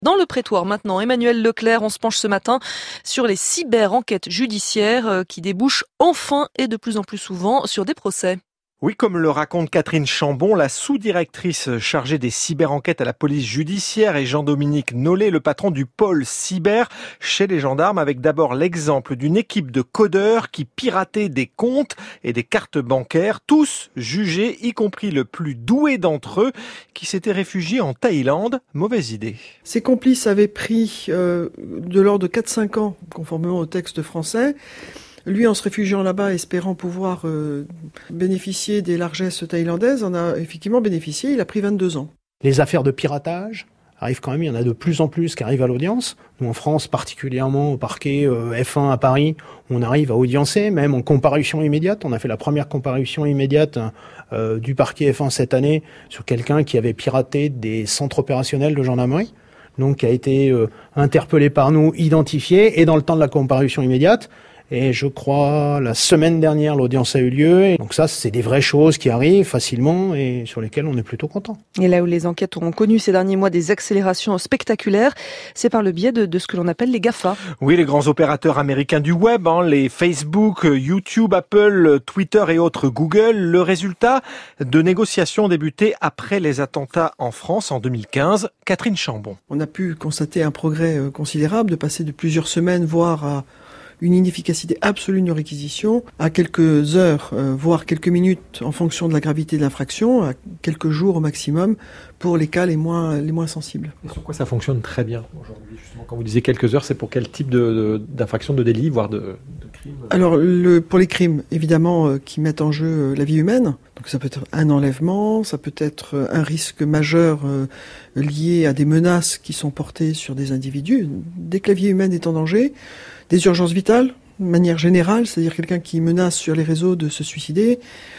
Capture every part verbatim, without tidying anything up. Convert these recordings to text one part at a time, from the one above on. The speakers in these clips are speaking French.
Dans le prétoire maintenant, Emmanuel Leclerc, on se penche ce matin sur les cyber-enquêtes judiciaires qui débouchent enfin et de plus en plus souvent sur des procès. Oui, comme le raconte Catherine Chambon, la sous-directrice chargée des cyber-enquêtes à la police judiciaire, et Jean-Dominique Nollet, le patron du pôle cyber chez les gendarmes, avec d'abord l'exemple d'une équipe de codeurs qui pirataient des comptes et des cartes bancaires, tous jugés, y compris le plus doué d'entre eux, qui s'était réfugié en Thaïlande. Mauvaise idée. Ces complices avaient pris euh, de l'ordre de quatre à cinq ans, conformément au texte français. Lui, en se réfugiant là-bas, espérant pouvoir euh, bénéficier des largesses thaïlandaises, en a effectivement bénéficié. Il a pris vingt-deux ans. Les affaires de piratage arrivent quand même, il y en a de plus en plus qui arrivent à l'audience. Nous, en France, particulièrement au parquet euh, F un à Paris, on arrive à audiencer, même en comparution immédiate. On a fait la première comparution immédiate euh, du parquet F un cette année sur quelqu'un qui avait piraté des centres opérationnels de gendarmerie. Donc, qui a été euh, interpellé par nous, identifié, et dans le temps de la comparution immédiate, et je crois, la semaine dernière, l'audience a eu lieu. Et donc ça, c'est des vraies choses qui arrivent facilement et sur lesquelles on est plutôt content. Et là où les enquêtes ont connu ces derniers mois des accélérations spectaculaires, c'est par le biais de, de ce que l'on appelle les GAFA. Oui, les grands opérateurs américains du web, hein, les Facebook, YouTube, Apple, Twitter et autres Google. Le résultat de négociations débutées après les attentats en France en deux mille quinze. Catherine Chambon. On a pu constater un progrès considérable, de passer de plusieurs semaines, voire à une inefficacité absolue de réquisition à quelques heures, euh, voire quelques minutes en fonction de la gravité de l'infraction, à quelques jours au maximum pour les cas les moins, les moins sensibles. Et sur quoi ça fonctionne très bien aujourd'hui, justement, quand vous disiez quelques heures, c'est pour quel type de, de, d'infraction, de délit, voire de, de crime? Alors, le, pour les crimes, évidemment, euh, qui mettent en jeu euh, la vie humaine, donc ça peut être un enlèvement, ça peut être euh, un risque majeur euh, lié à des menaces qui sont portées sur des individus. Dès que la vie humaine est en danger, des urgences vitales, de manière générale, c'est-à-dire quelqu'un qui menace sur les réseaux de se suicider.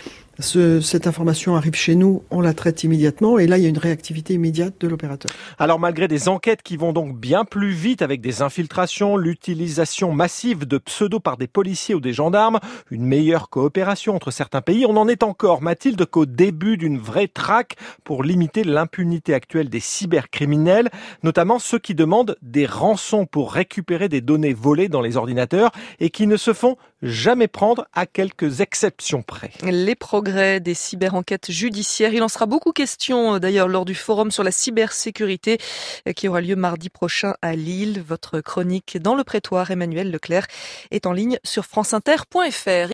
Ce, cette information arrive chez nous, on la traite immédiatement et là il y a une réactivité immédiate de l'opérateur. Alors malgré des enquêtes qui vont donc bien plus vite avec des infiltrations, l'utilisation massive de pseudos par des policiers ou des gendarmes, une meilleure coopération entre certains pays, on en est encore, Mathilde, qu'au début d'une vraie traque pour limiter l'impunité actuelle des cybercriminels, notamment ceux qui demandent des rançons pour récupérer des données volées dans les ordinateurs et qui ne se font jamais prendre à quelques exceptions près. Les progrès des cyber-enquêtes judiciaires. Il en sera beaucoup question d'ailleurs lors du forum sur la cybersécurité qui aura lieu mardi prochain à Lille. Votre chronique dans le prétoire, Emmanuel Leclerc, est en ligne sur franceinter point fr.